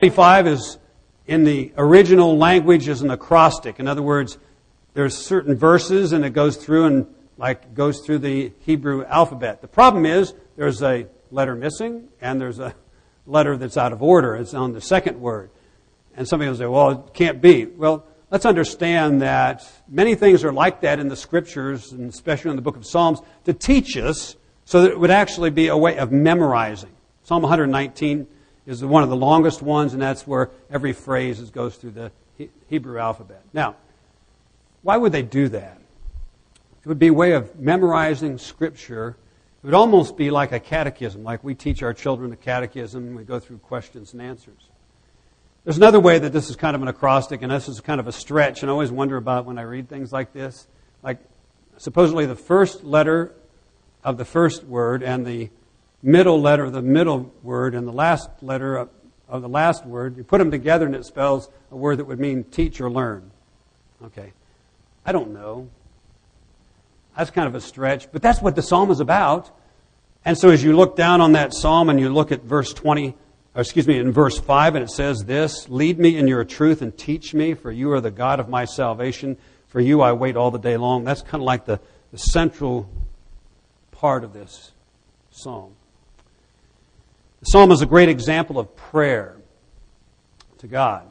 25 is, in the original language, is an acrostic. In other words, there's certain verses and it goes through the Hebrew alphabet. The problem is there's a letter missing and there's a letter that's out of order. It's on the second word. And somebody will say, well, it can't be. Well, let's understand that many things are like that in the Scriptures, and especially in the book of Psalms, to teach us so that it would actually be a way of memorizing. Psalm 119 is one of the longest ones, and that's where every phrase goes through the Hebrew alphabet. Now, why would they do that? It would be a way of memorizing Scripture. It would almost be like a catechism, like we teach our children a catechism, and we go through questions and answers. There's another way that this is kind of an acrostic, and this is kind of a stretch, and I always wonder about when I read things like this. Like, supposedly the first letter of the first word and the middle letter of the middle word and the last letter of the last word, you put them together and it spells a word that would mean teach or learn. Okay. I don't know. That's kind of a stretch, but that's what the psalm is about. And so as you look down on that psalm and you look at in verse 5, and it says this, lead me in your truth and teach me, for you are the God of my salvation. For you I wait all the day long. That's kind of like the central part of this psalm. The psalm is a great example of prayer to God.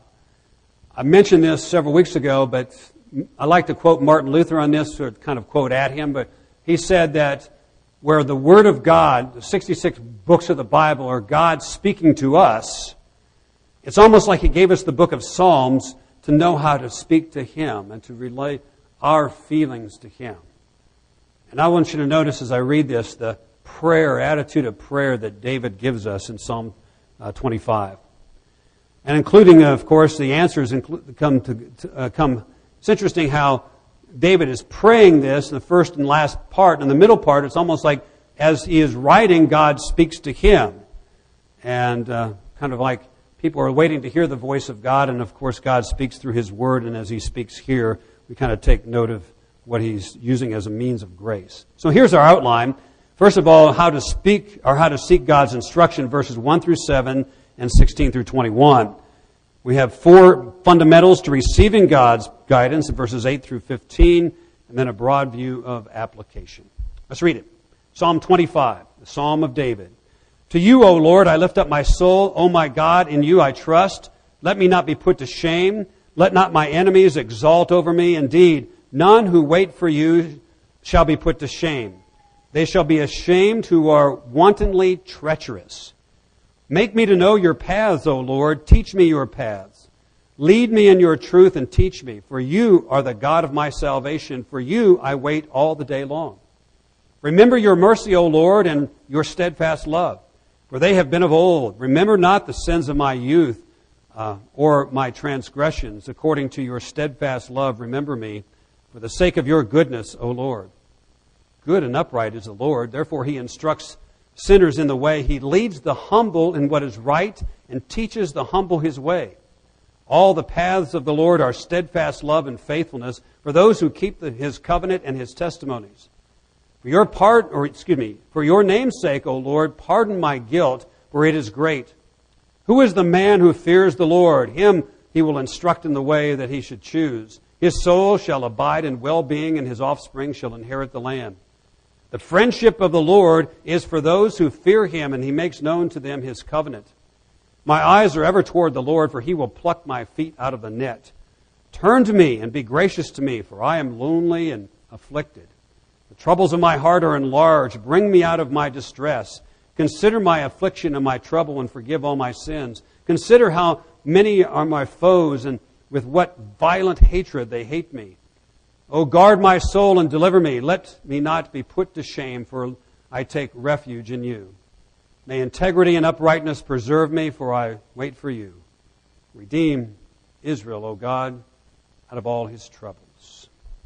I mentioned this several weeks ago, but I like to quote Martin Luther on this, or kind of quote at him, but he said that where the Word of God, the 66 books of the Bible, are God speaking to us, it's almost like He gave us the book of Psalms to know how to speak to Him and to relay our feelings to Him. And I want you to notice as I read this, the attitude of prayer that David gives us in Psalm 25. And including, of course, the answers come. It's interesting how David is praying this in the first and last part. In the middle part, it's almost like as he is writing, God speaks to him. And kind of like people are waiting to hear the voice of God. And of course, God speaks through His Word. And as He speaks here, we kind of take note of what He's using as a means of grace. So here's our outline. First of all, how to seek God's instruction, verses 1 through 7 and 16 through 21. We have 4 fundamentals to receiving God's guidance in verses 8 through 15, and then a broad view of application. Let's read it. Psalm 25, the Psalm of David. To you, O Lord, I lift up my soul. O my God, in you I trust. Let me not be put to shame. Let not my enemies exalt over me. Indeed, none who wait for you shall be put to shame. They shall be ashamed who are wantonly treacherous. Make me to know your paths, O Lord. Teach me your paths. Lead me in your truth and teach me. For you are the God of my salvation. For you I wait all the day long. Remember your mercy, O Lord, and your steadfast love. For they have been of old. Remember not the sins of my youth or my transgressions. According to your steadfast love, remember me. For the sake of your goodness, O Lord. Good and upright is the Lord. Therefore He instructs sinners in the way. He leads the humble in what is right and teaches the humble His way. All the paths of the Lord are steadfast love and faithfulness for those who keep His covenant and His testimonies. For your name's sake, O Lord, pardon my guilt, for it is great. Who is the man who fears the Lord? Him He will instruct in the way that he should choose. His soul shall abide in well-being, and his offspring shall inherit the land. The friendship of the Lord is for those who fear Him, and He makes known to them His covenant. My eyes are ever toward the Lord, for He will pluck my feet out of the net. Turn to me and be gracious to me, for I am lonely and afflicted. The troubles of my heart are enlarged. Bring me out of my distress. Consider my affliction and my trouble, and forgive all my sins. Consider how many are my foes, and with what violent hatred they hate me. O guard my soul and deliver me. Let me not be put to shame, for I take refuge in you. May integrity and uprightness preserve me, for I wait for you. Redeem Israel, O God, out of all his troubles.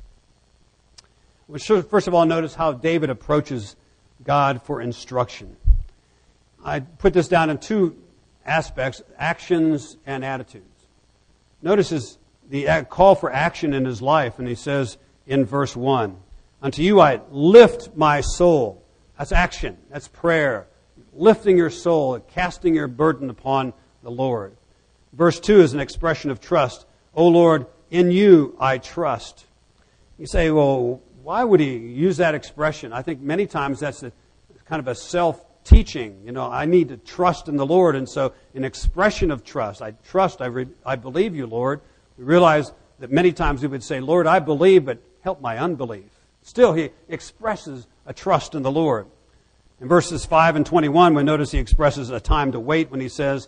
We should first of all notice how David approaches God for instruction. I put this down in 2 aspects, actions and attitudes. Notice the call for action in his life, and he says in verse 1, unto you I lift my soul. That's action. That's prayer. Lifting your soul, casting your burden upon the Lord. Verse 2 is an expression of trust. O Lord, in you I trust. You say, well, why would he use that expression? I think many times that's kind of a self-teaching. I need to trust in the Lord. And so an expression of trust. I trust, I believe you, Lord. We realize that many times we would say, Lord, I believe, but help my unbelief. Still, he expresses a trust in the Lord. In verses 5 and 21, we notice he expresses a time to wait when he says,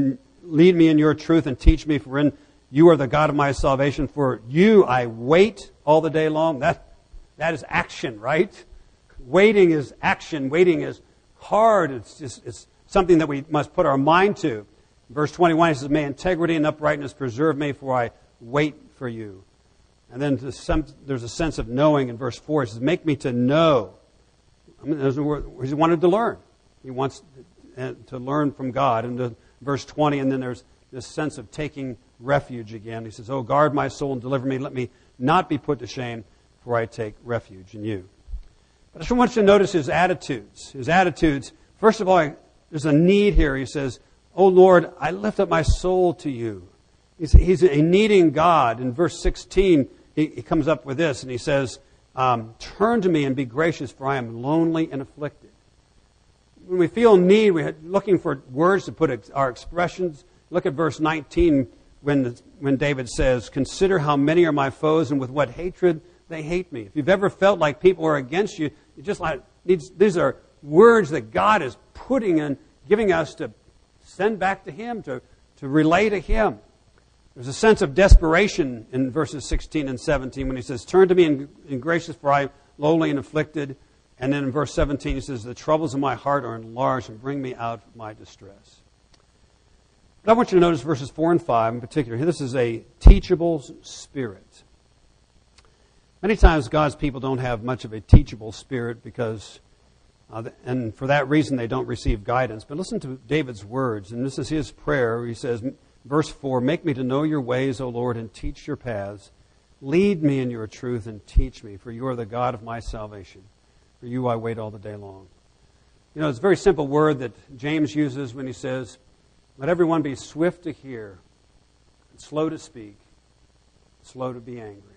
lead me in your truth and teach me, for in you are the God of my salvation. For you I wait all the day long. That is action, right? Waiting is action. Waiting is hard. It's something that we must put our mind to. Verse 21, he says, may integrity and uprightness preserve me, for I wait for you. And then there's a sense of knowing in verse 4. It says, make me to know. He wanted to learn. He wants to learn from God. And verse 20, and then there's this sense of taking refuge again. He says, oh, guard my soul and deliver me. Let me not be put to shame, for I take refuge in you. But I just want you to notice his attitudes. His attitudes, first of all, there's a need here. He says, oh, Lord, I lift up my soul to you. He's a needing God. In verse 16, he comes up with this, and he says, turn to me and be gracious, for I am lonely and afflicted. When we feel need, we're looking for words to put our expressions. Look at verse 19 when David says, consider how many are my foes and with what hatred they hate me. If you've ever felt like people are against you, these are words that God is putting and giving us to send back to Him, to relay to Him. There's a sense of desperation in verses 16 and 17 when he says, turn to me and gracious, for I am lowly and afflicted. And then in verse 17 he says, the troubles of my heart are enlarged and bring me out of my distress. But I want you to notice verses 4 and 5 in particular. This is a teachable spirit. Many times God's people don't have much of a teachable spirit because, and for that reason they don't receive guidance. But listen to David's words, and this is his prayer. He says, verse 4, make me to know your ways, O Lord, and teach your paths. Lead me in your truth and teach me, for you are the God of my salvation. For you I wait all the day long. It's a very simple word that James uses when he says, let everyone be swift to hear, and slow to speak, slow to be angry.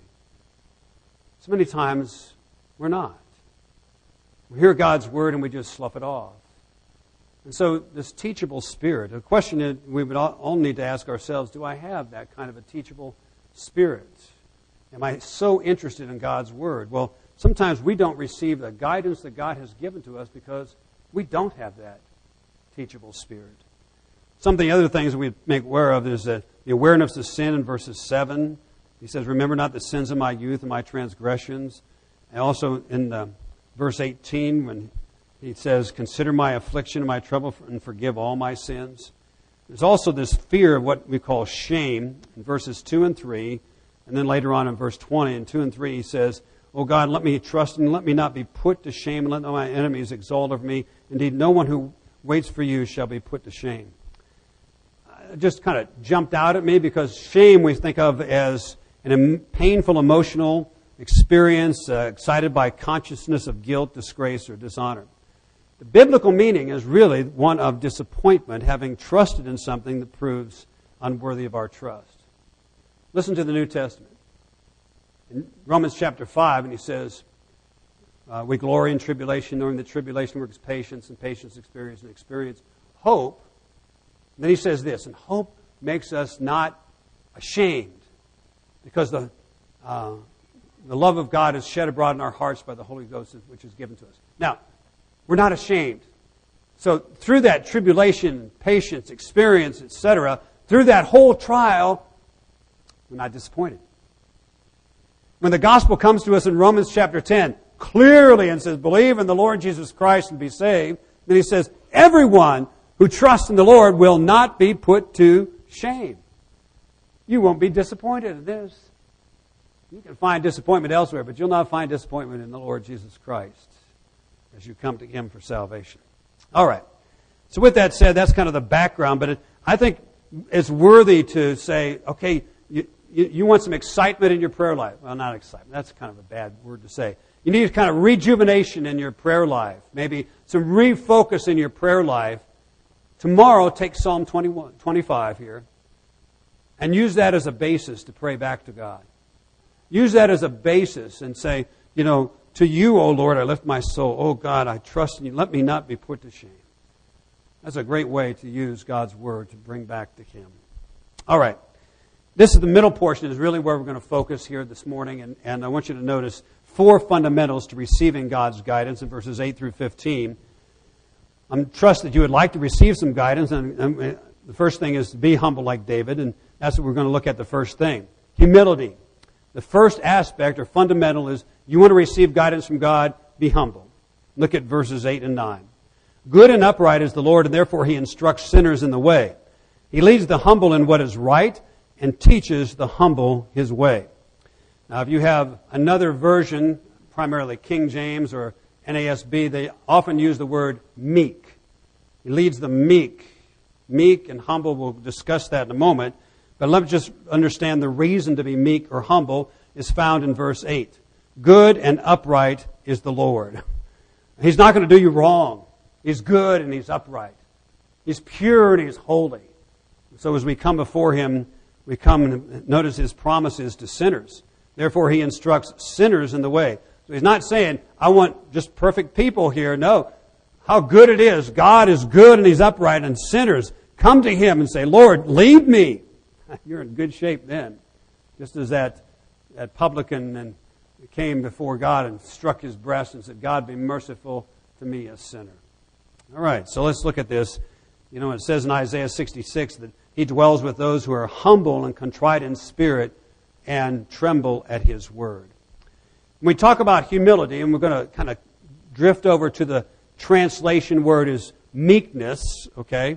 So many times we're not. We hear God's word and we just slough it off. And so this teachable spirit, a question that we would all need to ask ourselves, do I have that kind of a teachable spirit? Am I so interested in God's word? Well, sometimes we don't receive the guidance that God has given to us because we don't have that teachable spirit. Some of the other things we make aware of is the awareness of sin in verses 7. He says, remember not the sins of my youth and my transgressions. And also in verse 18 when he says, consider my affliction and my trouble and forgive all my sins. There's also this fear of what we call shame in verses 2 and 3. And then later on in verse 20 and 2 and 3 he says, O God, let me trust and let me not be put to shame, and let not my enemies exalt over me. Indeed, no one who waits for you shall be put to shame. It just kind of jumped out at me because shame we think of as a painful emotional experience, excited by consciousness of guilt, disgrace, or dishonor. The biblical meaning is really one of disappointment, having trusted in something that proves unworthy of our trust. Listen to the New Testament. In Romans chapter 5, and he says, we glory in tribulation, knowing that tribulation works patience, and patience experience, and experience hope. And then he says this, and hope makes us not ashamed, because the love of God is shed abroad in our hearts by the Holy Ghost, which is given to us. Now, we're not ashamed. So through that tribulation, patience, experience, etc., through that whole trial, we're not disappointed. When the gospel comes to us in Romans chapter 10, clearly and says, believe in the Lord Jesus Christ and be saved, then he says, everyone who trusts in the Lord will not be put to shame. You won't be disappointed in this. You can find disappointment elsewhere, but you'll not find disappointment in the Lord Jesus Christ as you come to Him for salvation. All right. So with that said, that's kind of the background, but I think it's worthy to say, okay, you want some excitement in your prayer life. Well, not excitement. That's kind of a bad word to say. You need kind of rejuvenation in your prayer life. Maybe some refocus in your prayer life. Tomorrow, take Psalm 25 here. And use that as a basis to pray back to God. Use that as a basis and say, to you, O Lord, I lift my soul. Oh God, I trust in you. Let me not be put to shame. That's a great way to use God's Word to bring back to Him. All right. This is the middle portion, is really where we're going to focus here this morning. And I want you to notice 4 fundamentals to receiving God's guidance in verses 8 through 15. I trust that you would like to receive some guidance. And the first thing is to be humble like David. And that's what we're going to look at, the first thing. Humility. The first aspect or fundamental is you want to receive guidance from God, be humble. Look at verses 8 and 9. Good and upright is the Lord, and therefore He instructs sinners in the way. He leads the humble in what is right and teaches the humble His way. Now, if you have another version, primarily King James or NASB, they often use the word meek. He leads the meek. Meek and humble, we'll discuss that in a moment. But let's just understand the reason to be meek or humble is found in verse 8. Good and upright is the Lord. He's not going to do you wrong. He's good and He's upright. He's pure and He's holy. So as we come before Him, we come and notice His promises to sinners. Therefore, He instructs sinners in the way. So He's not saying, I want just perfect people here. No. How good it is. God is good and He's upright, and sinners come to Him and say, Lord, lead me. You're in good shape then. Just as that publican came before God and struck his breast and said, God, be merciful to me, a sinner. All right, so let's look at this. It says in Isaiah 66 that He dwells with those who are humble and contrite in spirit and tremble at His word. When we talk about humility, and we're going to kind of drift over to the translation word is meekness, okay?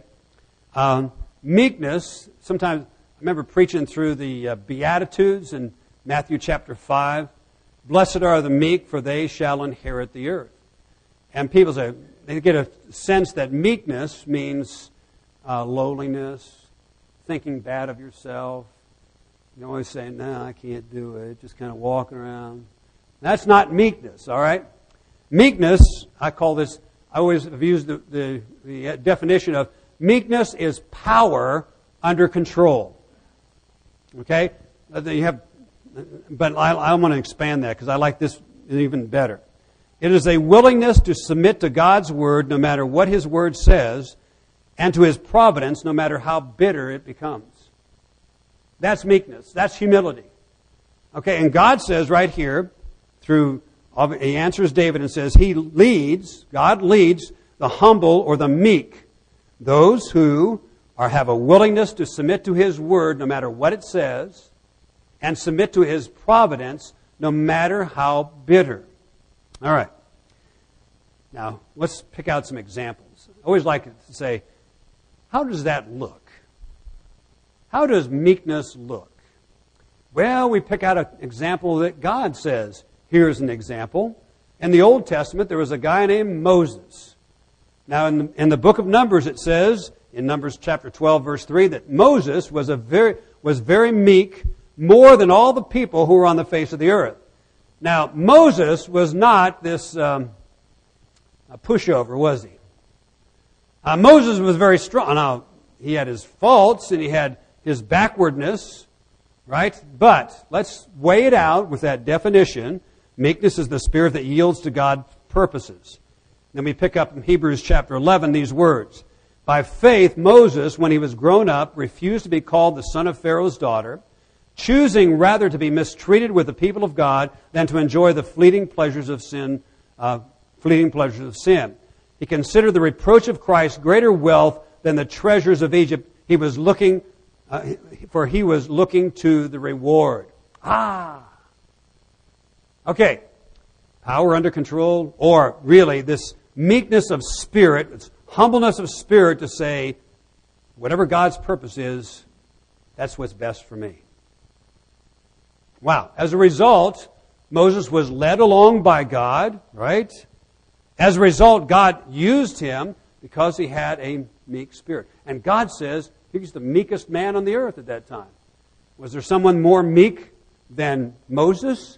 Meekness, sometimes, I remember preaching through the Beatitudes in Matthew chapter 5. Blessed are the meek, for they shall inherit the earth. And people say, they get a sense that meekness means lowliness, thinking bad of yourself. You always say, no, I can't do it. Just kind of walking around. That's not meekness, all right? Meekness, I always have used the definition of meekness is power under control. Okay? But I want to expand that because I like this even better. It is a willingness to submit to God's Word no matter what His Word says, and to His providence no matter how bitter it becomes. That's meekness. That's humility. Okay, and God says right here, He answers David and says, God leads the humble or the meek, those who have a willingness to submit to His Word no matter what it says, and submit to His providence no matter how bitter. All right. Now, let's pick out some examples. I always like to say, how does that look? How does meekness look? Well, we pick out an example that God says, here's an example. In the Old Testament, there was a guy named Moses. Now, in the book of Numbers, it says, in Numbers chapter 12, verse 3, that Moses was very meek, more than all the people who were on the face of the earth. Now, Moses was not this a pushover, was he? Moses was very strong. Now, he had his faults and he had his backwardness, right? But let's weigh it out with that definition. Meekness is the spirit that yields to God's purposes. Then we pick up in Hebrews chapter 11 these words. By faith, Moses, when he was grown up, refused to be called the son of Pharaoh's daughter, choosing rather to be mistreated with the people of God than to enjoy the fleeting pleasures of sin. He considered the reproach of Christ greater wealth than the treasures of Egypt. He was looking to the reward. Okay. Power under control, or really this meekness of spirit, this humbleness of spirit to say, whatever God's purpose is, that's what's best for me. Wow. As a result, Moses was led along by God, right? As a result, God used him because he had a meek spirit. And God says he's the meekest man on the earth at that time. Was there someone more meek than Moses?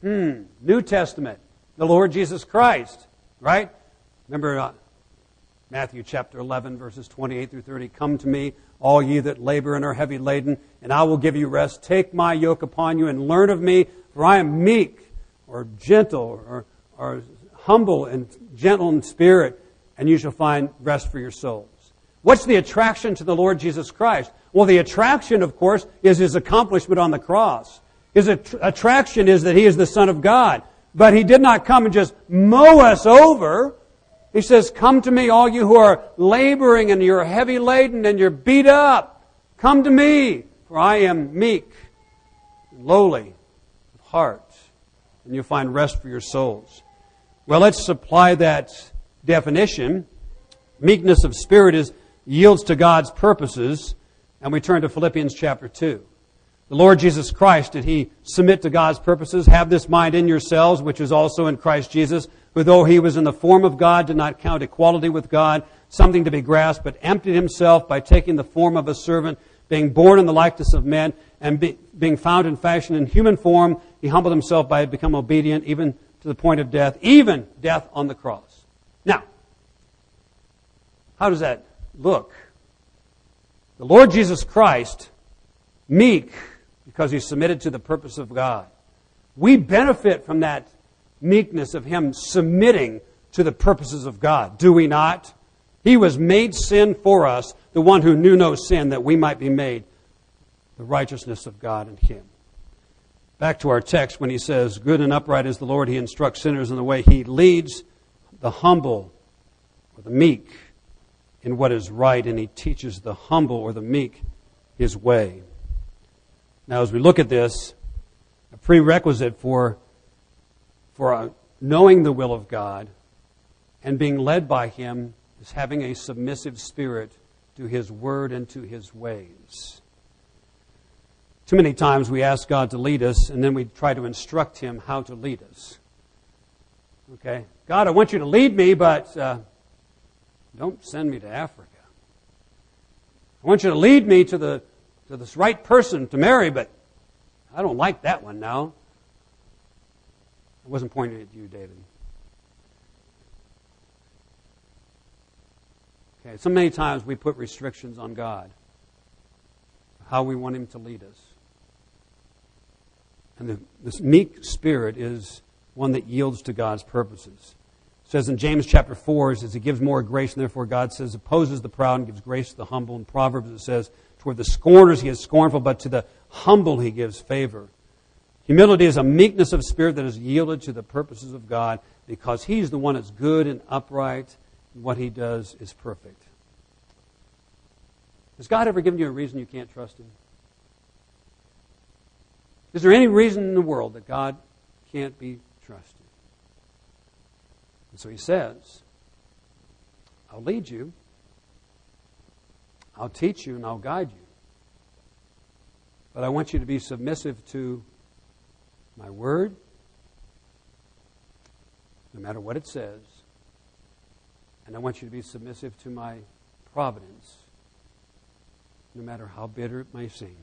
New Testament. The Lord Jesus Christ, right? Remember Matthew chapter 11, verses 28 through 30. Come to me, all ye that labor and are heavy laden, and I will give you rest. Take my yoke upon you and learn of me, for I am meek or gentle or humble and gentle in spirit, and you shall find rest for your souls. What's the attraction to the Lord Jesus Christ? Well, the attraction, of course, is His accomplishment on the cross. His attraction is that He is the Son of God. But He did not come and just mow us over. He says, come to me, all you who are laboring and you're heavy laden and you're beat up. Come to me, for I am meek and lowly of heart, and you'll find rest for your souls. Well, let's apply that definition. Meekness of spirit yields to God's purposes, and we turn to Philippians chapter 2. The Lord Jesus Christ, did He submit to God's purposes? Have this mind in yourselves, which is also in Christ Jesus, who though He was in the form of God, did not count equality with God something to be grasped, but emptied Himself by taking the form of a servant, being born in the likeness of men, and being found in fashion in human form, He humbled Himself by becoming obedient, even to the point of death, even death on the cross. Now, how does that look? The Lord Jesus Christ, meek, because He submitted to the purpose of God. We benefit from that meekness of Him submitting to the purposes of God, do we not? He was made sin for us, the one who knew no sin, that we might be made the righteousness of God in Him. Back to our text when He says, good and upright is the Lord, He instructs sinners in the way. He leads the humble or the meek in what is right, and He teaches the humble or the meek His way. Now, as we look at this, a prerequisite for knowing the will of God and being led by Him is having a submissive spirit to His Word and to His ways. Too many times we ask God to lead us, and then we try to instruct Him how to lead us. Okay? God, I want you to lead me, but don't send me to Africa. I want you to lead me to this right person to marry, but I don't like that one now. I wasn't pointing at you, David. Okay, so many times we put restrictions on God, how we want Him to lead us. And this meek spirit is one that yields to God's purposes. It says in James chapter 4, it says He gives more grace, and therefore God says, opposes the proud and gives grace to the humble. In Proverbs it says, toward the scorners He is scornful, but to the humble He gives favor. Humility is a meekness of spirit that is yielded to the purposes of God, because He's the one that's good and upright, and what He does is perfect. Has God ever given you a reason you can't trust Him? Is there any reason in the world that God can't be trusted? And so He says, I'll lead you, I'll teach you, and I'll guide you. But I want you to be submissive to my Word, no matter what it says. And I want you to be submissive to my providence, no matter how bitter it may seem.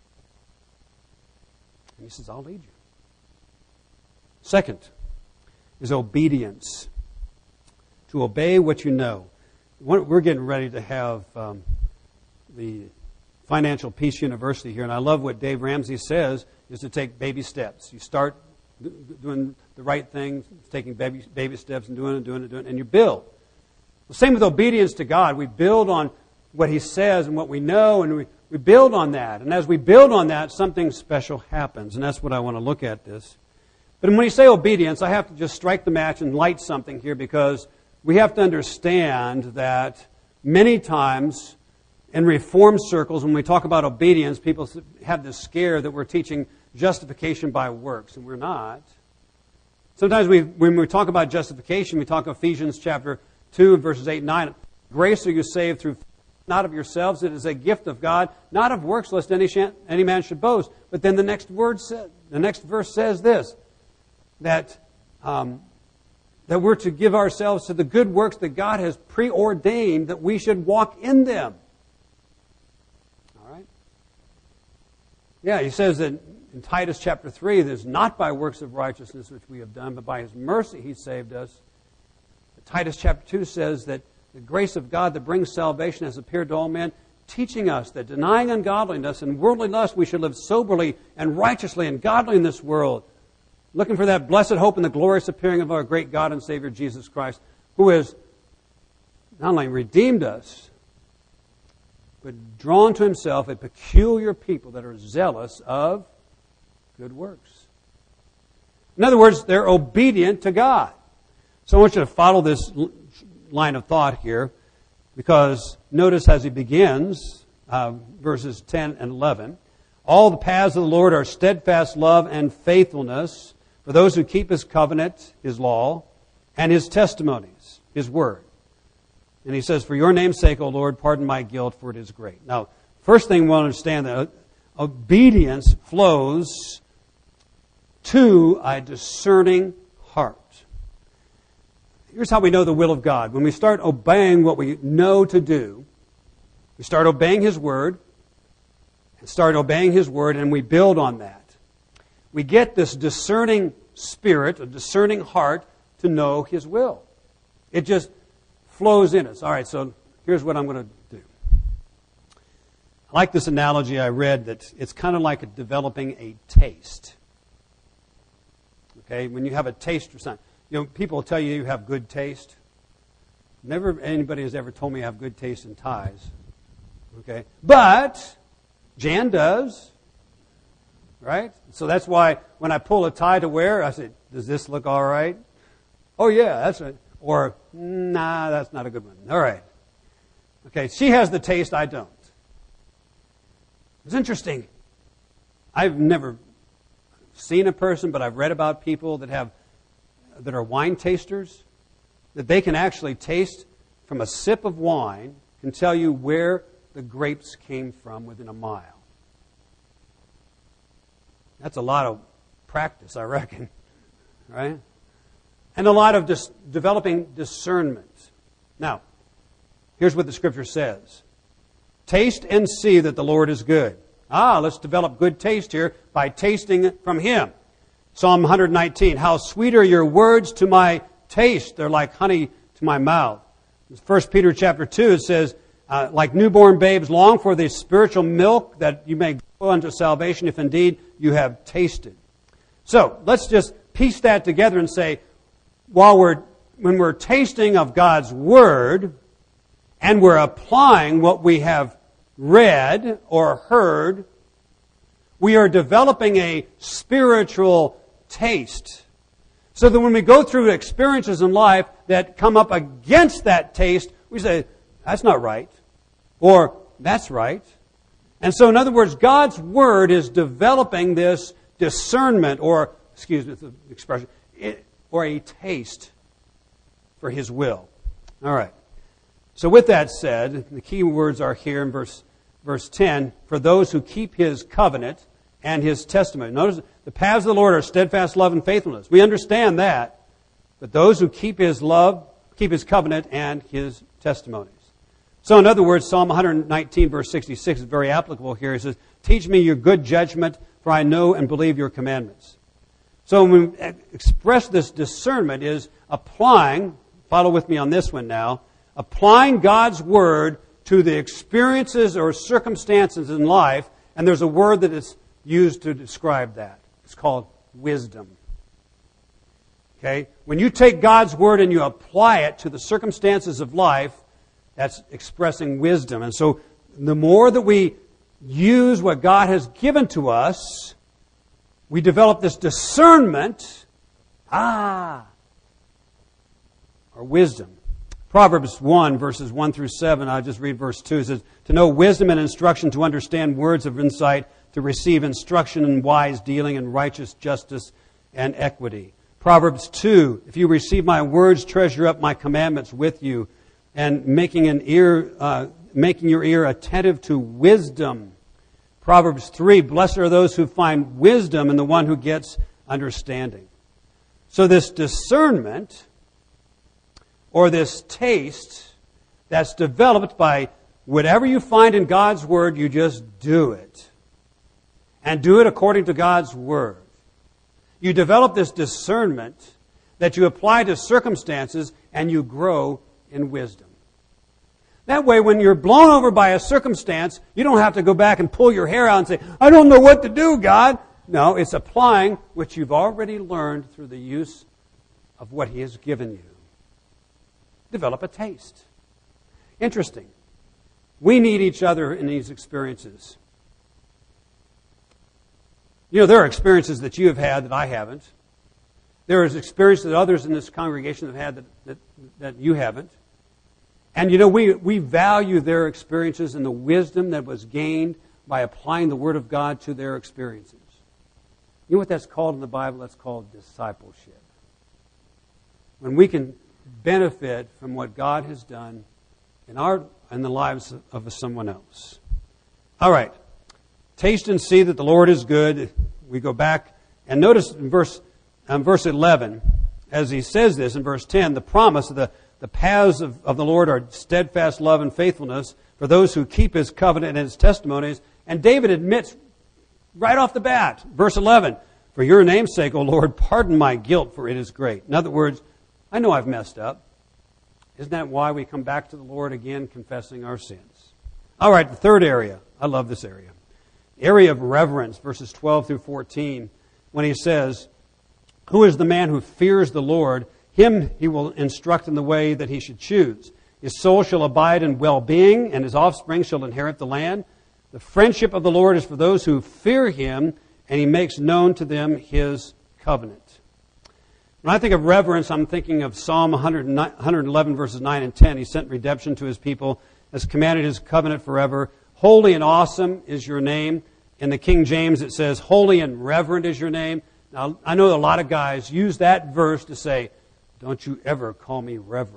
And He says, I'll lead you. Second is obedience. To obey what you know. We're getting ready to have the Financial Peace University here, and I love what Dave Ramsey says, is to take baby steps. You start doing the right thing, taking baby steps and doing it, and you build. The same with obedience to God. We build on what He says and what we know, and we build on that. And as we build on that, something special happens, and that's what I want to look at this. But when you say obedience, I have to just strike the match and light something here, because we have to understand that many times in Reformed circles, when we talk about obedience, people have this scare that we're teaching justification by works, and we're not. Sometimes when we talk about justification, we talk Ephesians chapter 2, verses 8 and 9. Grace are you saved through faith, not of yourselves. It is a gift of God, not of works, lest any man should boast. But then the next verse says this, that we're to give ourselves to the good works that God has preordained that we should walk in them. All right? Yeah, he says that in Titus chapter 3, there's not by works of righteousness which we have done, but by His mercy He saved us. Titus chapter 2 says that the grace of God that brings salvation has appeared to all men, teaching us that denying ungodliness and worldly lust, we should live soberly and righteously and godly in this world, looking for that blessed hope and the glorious appearing of our great God and Savior Jesus Christ, who has not only redeemed us, but drawn to Himself a peculiar people that are zealous of good works. In other words, they're obedient to God. So I want you to follow this line of thought here, because notice as he begins, verses 10 and 11, all the paths of the Lord are steadfast love and faithfulness for those who keep His covenant, His law, and His testimonies, His word. And he says, for your name's sake, O Lord, pardon my guilt, for it is great. Now, first thing we want to understand that obedience flows to a discerning heart. Here's how we know the will of God. When we start obeying what we know to do, we start obeying His Word, and we build on that. We get this discerning spirit, a discerning heart, to know His will. It just flows in us. All right, so here's what I'm going to do. I like this analogy I read that it's kind of like developing a taste. Okay, when you have a taste for something. You know, people tell you you have good taste. Never anybody has ever told me I have good taste in ties. Okay? But Jan does. Right? So that's why when I pull a tie to wear, I say, does this look all right? Oh yeah, that's right. Or, nah, that's not a good one. All right. Okay, she has the taste, I don't. It's interesting. I've never seen a person, but I've read about people that are wine tasters, that they can actually taste from a sip of wine, can tell you where the grapes came from within a mile. That's a lot of practice, I reckon. Right? And a lot of developing discernment. Now, here's what the Scripture says. Taste and see that the Lord is good. Let's develop good taste here by tasting from Him. Psalm 119, how sweet are your words to my taste. They're like honey to my mouth. 1 Peter chapter 2, it says, like newborn babes, long for the spiritual milk that you may grow unto salvation, if indeed you have tasted. So, let's just piece that together and say, when we're tasting of God's Word, and we're applying what we have read or heard, we are developing a spiritual taste. So that when we go through experiences in life that come up against that taste, we say, that's not right. Or, that's right. And so, in other words, God's Word is developing this discernment, or, excuse me the expression, or a taste for His will. All right. So with that said, the key words are here in verse 10, for those who keep His covenant and His testimony. Notice, the paths of the Lord are steadfast love and faithfulness. We understand that. But those who keep His love, keep His covenant and His testimonies. So in other words, Psalm 119 verse 66 is very applicable here. It says, teach me your good judgment, for I know and believe your commandments. So when we express this discernment is applying, follow with me on this one now, applying God's Word to the experiences or circumstances in life, and there's a word that is used to describe that. It's called wisdom. Okay? When you take God's Word and you apply it to the circumstances of life, that's expressing wisdom. And so the more that we use what God has given to us, we develop this discernment, or wisdom. Proverbs 1, verses 1 through 7, I'll just read verse 2. It says, to know wisdom and instruction, to understand words of insight, to receive instruction in wise dealing and righteous justice and equity. Proverbs 2, if you receive my words, treasure up my commandments with you, and making your ear attentive to wisdom. Proverbs 3, blessed are those who find wisdom and the one who gets understanding. So this discernment, or this taste, that's developed by whatever you find in God's Word, you just do it. And do it according to God's Word. You develop this discernment that you apply to circumstances and you grow in wisdom. That way, when you're blown over by a circumstance, you don't have to go back and pull your hair out and say, I don't know what to do, God. No, it's applying what you've already learned through the use of what He has given you. Develop a taste. Interesting. We need each other in these experiences. You know, there are experiences that you have had that I haven't. There is experiences that others in this congregation have had that you haven't. And you know, we value their experiences and the wisdom that was gained by applying the Word of God to their experiences. You know what that's called in the Bible? That's called discipleship. When we can benefit from what God has done in the lives of someone else. All right. Taste and see that the Lord is good. We go back and notice in verse 11, as he says this in verse 10, the promise of the paths of the Lord are steadfast love and faithfulness for those who keep His covenant and His testimonies. And David admits right off the bat, verse 11, for your name's sake, O Lord, pardon my guilt, for it is great. In other words, I know I've messed up. Isn't that why we come back to the Lord again, confessing our sins? All right, the third area. I love this area. Area of reverence, verses 12 through 14, when he says, who is the man who fears the Lord? Him He will instruct in the way that he should choose. His soul shall abide in well-being, and his offspring shall inherit the land. The friendship of the Lord is for those who fear Him, and He makes known to them His covenant. When I think of reverence, I'm thinking of Psalm 111, verses 9 and 10. He sent redemption to His people, has commanded His covenant forever. Holy and awesome is your name. In the King James it says, holy and reverent is your name. Now, I know a lot of guys use that verse to say, don't you ever call me reverend.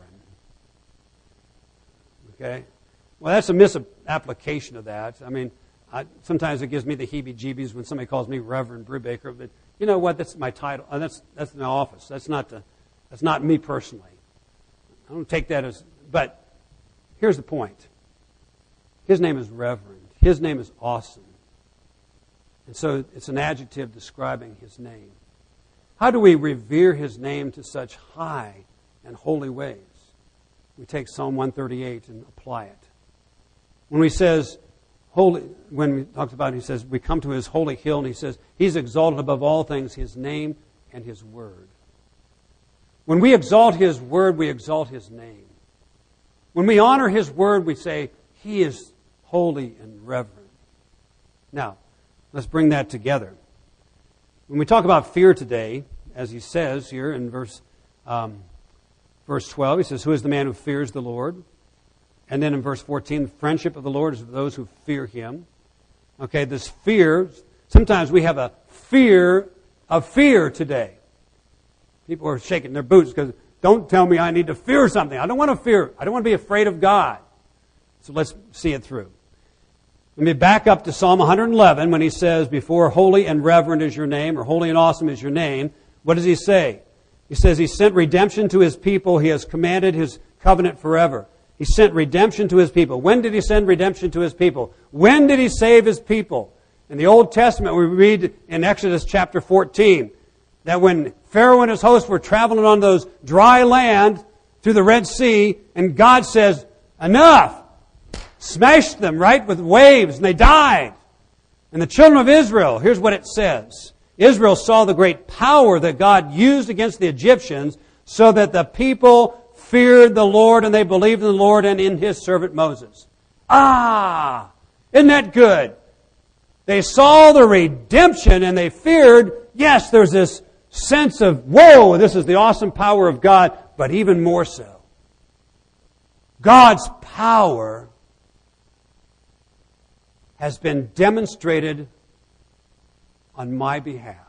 Okay? Well, that's a misapplication of that. I mean, sometimes it gives me the heebie-jeebies when somebody calls me Reverend Brubaker, but you know what? That's my title. That's my office. That's not me personally. I don't take that as... But here's the point. His name is Reverend. His name is awesome. And so it's an adjective describing His name. How do we revere His name to such high and holy ways? We take Psalm 138 and apply it. When he says, holy, when we talked about it, he says, we come to His holy hill, and he says, He's exalted above all things, His name and His word. When we exalt His word, we exalt His name. When we honor His word, we say, He is holy and reverent. Now, let's bring that together. When we talk about fear today, as he says here in verse 12, he says, who is the man who fears the Lord? And then in verse 14, the friendship of the Lord is for those who fear Him. Okay, this fear, sometimes we have a fear of fear today. People are shaking their boots because don't tell me I need to fear something. I don't want to fear. I don't want to be afraid of God. So let's see it through. Let me back up to Psalm 111 when he says, before holy and reverent is your name, or holy and awesome is your name. What does he say? He says He sent redemption to His people. He has commanded His covenant forever. He sent redemption to His people. When did He send redemption to His people? When did He save His people? In the Old Testament, we read in Exodus chapter 14 that when Pharaoh and his hosts were traveling on those dry land through the Red Sea, and God says, enough! Smashed them, right, with waves, and they died. And the children of Israel, here's what it says. Israel saw the great power that God used against the Egyptians, so that the people feared the Lord, and they believed in the Lord and in His servant Moses. Ah! Isn't that good? They saw the redemption, and they feared. Yes, there's this sense of, whoa, this is the awesome power of God, but even more so. God's power has been demonstrated on my behalf.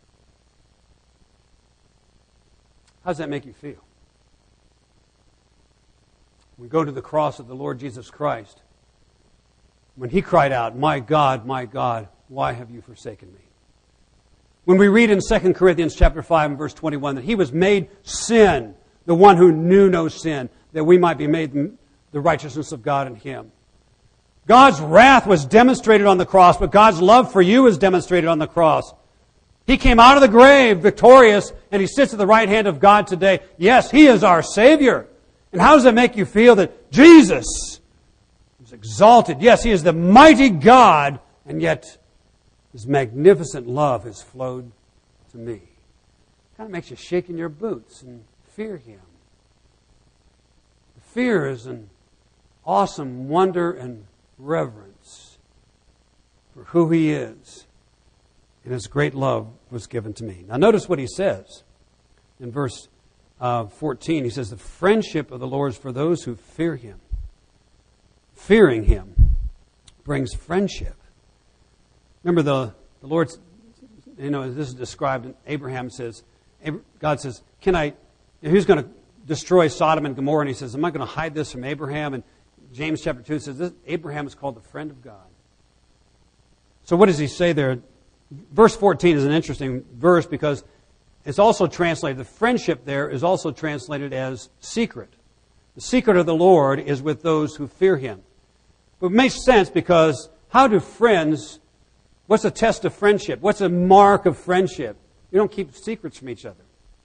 How does that make you feel? We go to the cross of the Lord Jesus Christ. When He cried out, my God, why have you forsaken me? When we read in 2 Corinthians chapter 5 and verse 21 that He was made sin, the one who knew no sin, that we might be made the righteousness of God in Him. God's wrath was demonstrated on the cross, but God's love for you is demonstrated on the cross. He came out of the grave victorious, and He sits at the right hand of God today. Yes, He is our Savior. And how does it make you feel that Jesus exalted. Yes, He is the mighty God, and yet His magnificent love has flowed to me. Kind of makes you shake in your boots and fear Him. Fear is an awesome wonder and reverence for who He is. And His great love was given to me. Now notice what He says in verse 14. He says, the friendship of the Lord is for those who fear Him. Fearing Him brings friendship. Remember the Lord's, this is described, and Abraham says, God says, who's going to destroy Sodom and Gomorrah? And He says, am I going to hide this from Abraham? And James chapter 2 says, Abraham is called the friend of God. So what does He say there? Verse 14 is an interesting verse because it's also translated, the friendship there is also translated as secret. The secret of the Lord is with those who fear Him. But it makes sense because how do friends, what's a test of friendship? What's a mark of friendship? You don't keep secrets from each other.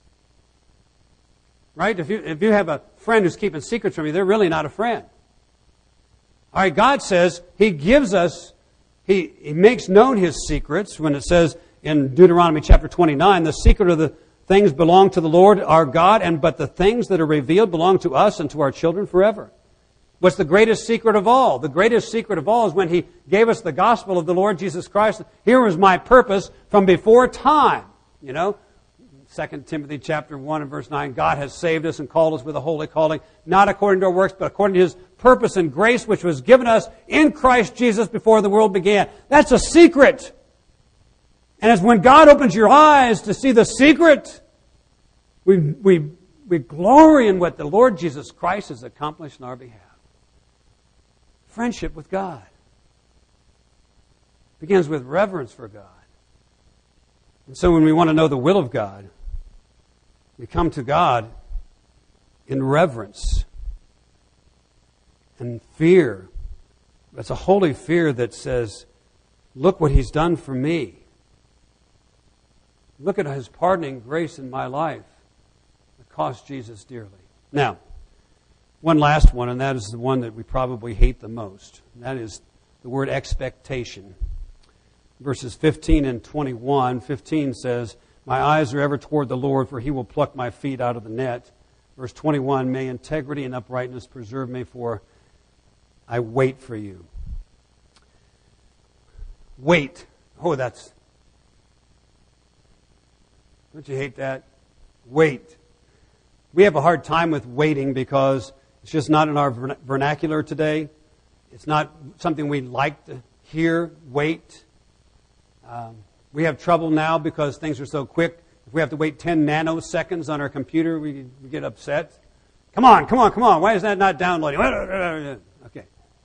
Right? If you have a friend who's keeping secrets from you, they're really not a friend. All right, God says He gives us, He makes known His secrets when it says in Deuteronomy chapter 29, the secret of the things belong to the Lord our God, but the things that are revealed belong to us and to our children forever. What's the greatest secret of all? The greatest secret of all is when He gave us the gospel of the Lord Jesus Christ. Here was my purpose from before time. 2 Timothy chapter 1 and verse 9, God has saved us and called us with a holy calling, not according to our works, but according to His purpose and grace, which was given us in Christ Jesus before the world began. That's a secret. And it's when God opens your eyes to see the secret, we glory in what the Lord Jesus Christ has accomplished in our behalf. Friendship with God begins with reverence for God. And so when we want to know the will of God, we come to God in reverence and fear. That's a holy fear that says, look what He's done for me. Look at His pardoning grace in my life. It cost Jesus dearly. Now, one last one, and that is the one that we probably hate the most. And that is the word expectation. Verses 15 and 21. 15 says, my eyes are ever toward the Lord, for He will pluck my feet out of the net. Verse 21, may integrity and uprightness preserve me, for I wait for You. Wait. Oh, don't you hate that? Wait. We have a hard time with waiting because it's just not in our vernacular today. It's not something we like to hear, wait. We have trouble now because things are so quick. If we have to wait 10 nanoseconds on our computer, we get upset. Come on. Why is that not downloading? Okay.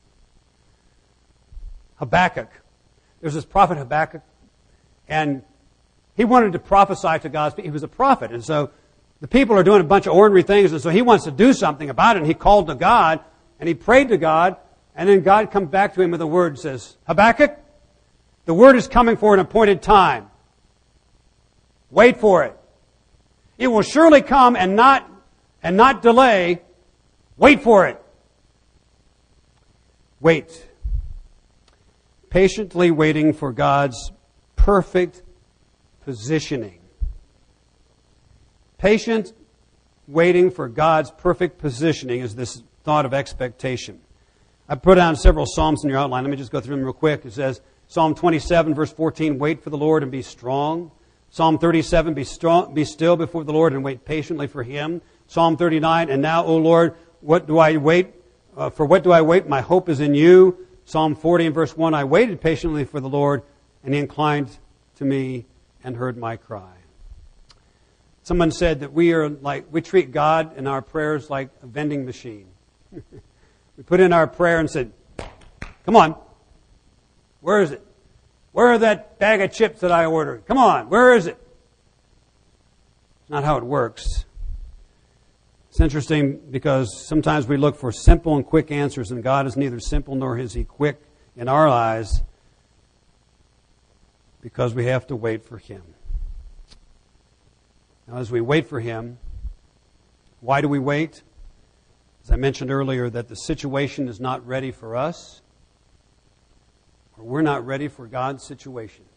Habakkuk. There's this prophet Habakkuk, and he wanted to prophesy to God's people. He was a prophet, and so the people are doing a bunch of ordinary things, and so he wants to do something about it, and he called to God, and he prayed to God, and then God comes back to him with a word and says, Habakkuk, the word is coming for an appointed time. Wait for it. It will surely come and not delay. Wait for it. Wait. Patiently waiting for God's perfect positioning. Patient waiting for God's perfect positioning is this thought of expectation. I put down several Psalms in your outline. Let me just go through them real quick. It says, Psalm 27, verse 14, wait for the Lord and be strong. Psalm 37, be still before the Lord and wait patiently for Him. Psalm 39, and now, O Lord, what do I wait? For what do I wait? My hope is in You. Psalm 40 and verse 1, I waited patiently for the Lord, and He inclined to me and heard my cry. Someone said that we treat God in our prayers like a vending machine. We put in our prayer and said, come on. Where is it? Where are that bag of chips that I ordered? Come on, where is it? It's not how it works. It's interesting because sometimes we look for simple and quick answers, and God is neither simple nor is He quick in our eyes because we have to wait for Him. Now, as we wait for Him, why do we wait? As I mentioned earlier, that the situation is not ready for us, or we're not ready for God's situation.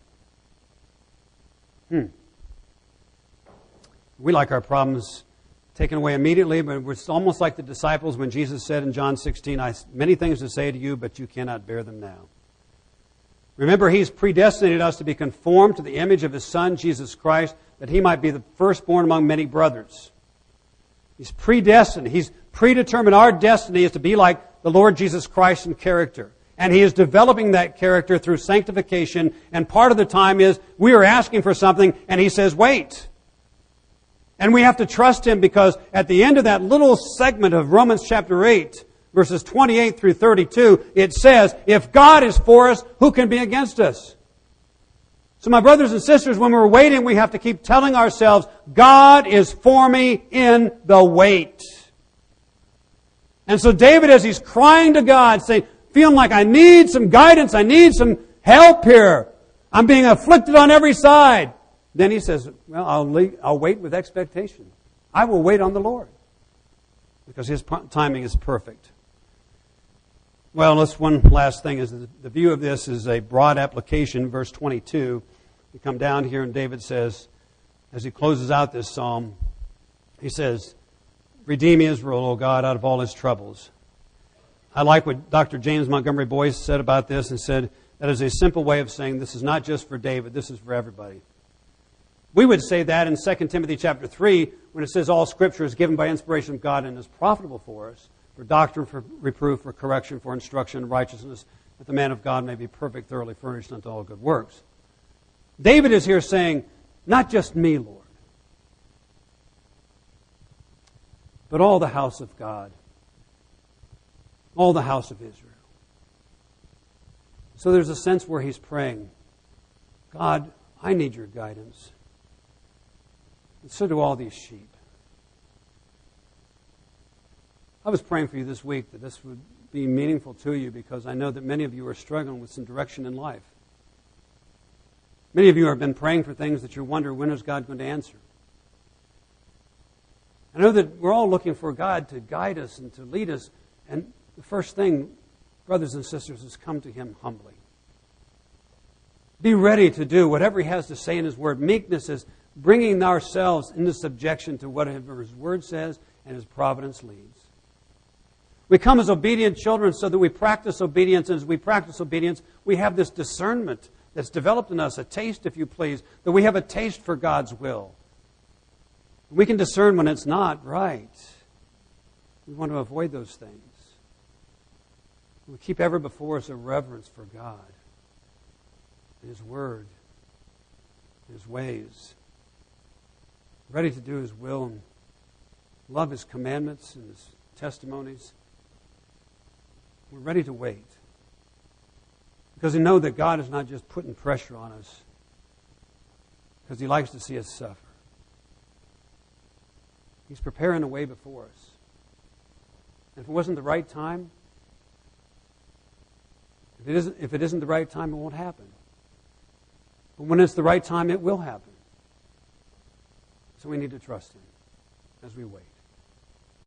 We like our problems taken away immediately, but it's almost like the disciples when Jesus said in John 16, I have many things to say to you, but you cannot bear them now. Remember, He's predestinated us to be conformed to the image of His Son, Jesus Christ, that He might be the firstborn among many brothers. He's predestined. He's predetermined our destiny is to be like the Lord Jesus Christ in character. And He is developing that character through sanctification. And part of the time is we are asking for something and He says, wait. And we have to trust Him because at the end of that little segment of Romans chapter 8, verses 28 through 32, it says, if God is for us, who can be against us? So my brothers and sisters, when we're waiting, we have to keep telling ourselves, God is for me in the wait. And so David, as he's crying to God, saying, feeling like I need some guidance, I need some help here. I'm being afflicted on every side. Then he says, well, I'll wait with expectation. I will wait on the Lord. Because His timing is perfect. Well, one last thing is the view of this is a broad application. Verse 22, we come down here and David says, as he closes out this psalm, he says, redeem Israel, O God, out of all his troubles. I like what Dr. James Montgomery Boyce said about this and said that is a simple way of saying this is not just for David, this is for everybody. We would say that in 2 Timothy chapter 3 when it says all Scripture is given by inspiration of God and is profitable for us, for doctrine, for reproof, for correction, for instruction in righteousness, that the man of God may be perfect, thoroughly furnished unto all good works. David is here saying, not just me, Lord, but all the house of God, all the house of Israel. So there's a sense where he's praying, God, I need your guidance. And so do all these sheep. I was praying for you this week that this would be meaningful to you because I know that many of you are struggling with some direction in life. Many of you have been praying for things that you wonder, when is God going to answer? I know that we're all looking for God to guide us and to lead us. And the first thing, brothers and sisters, is come to Him humbly. Be ready to do whatever He has to say in His Word. Meekness is bringing ourselves into subjection to whatever His Word says and His providence leads. We come as obedient children so that we practice obedience. And as we practice obedience, we have this discernment that's developed in us, a taste, if you please, that we have a taste for God's will. We can discern when it's not right. We want to avoid those things. We keep ever before us a reverence for God, His Word, His ways. Ready to do His will and love His commandments and His testimonies. We're ready to wait. Because we know that God is not just putting pressure on us, because He likes to see us suffer. He's preparing a way before us. And if it wasn't the right time, if it isn't the right time, it won't happen. But when it's the right time, it will happen. So we need to trust Him as we wait.